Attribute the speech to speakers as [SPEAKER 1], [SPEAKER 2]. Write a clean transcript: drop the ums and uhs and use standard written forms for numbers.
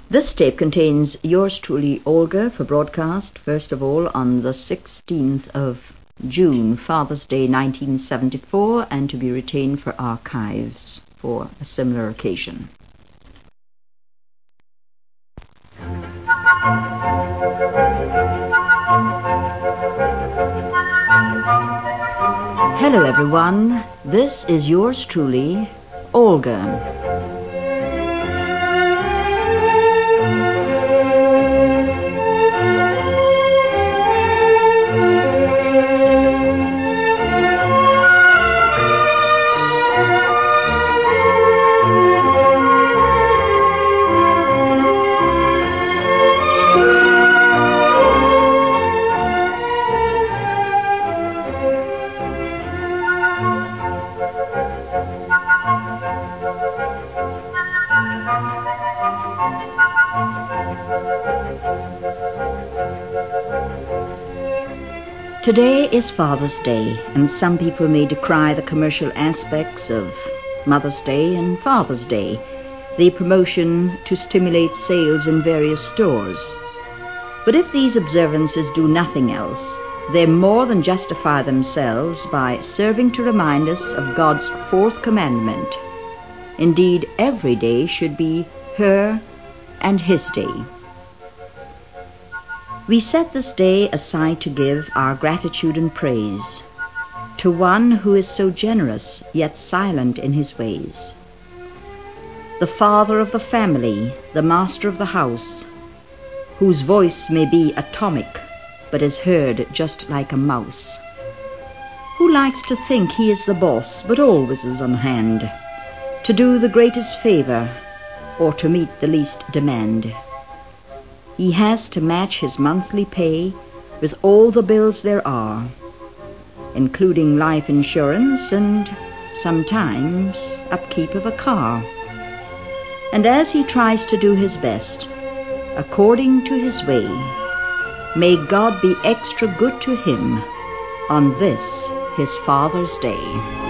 [SPEAKER 1] This tape contains yours truly, Olga, for broadcast, first of all, on the 16th of June, Father's Day 1974, and to be retained for archives for a similar occasion. Hello everyone, this is yours truly, Olga. Today is Father's Day, and some people may decry the commercial aspects of Mother's Day and Father's Day, the promotion to stimulate sales in various stores. But if these observances do nothing else, they more than justify themselves by serving to remind us of God's fourth commandment. Indeed, every day should be her and his day. We set this day aside to give our gratitude and praise to one who is so generous yet silent in his ways. The father of the family, the master of the house, whose voice may be atomic but is heard just like a mouse. Who likes to think he is the boss but always is on hand to do the greatest favor or to meet the least demand. He has to match his monthly pay with all the bills there are, including life insurance and sometimes upkeep of a car. And as he tries to do his best, according to his way, may God be extra good to him on this, his Father's Day.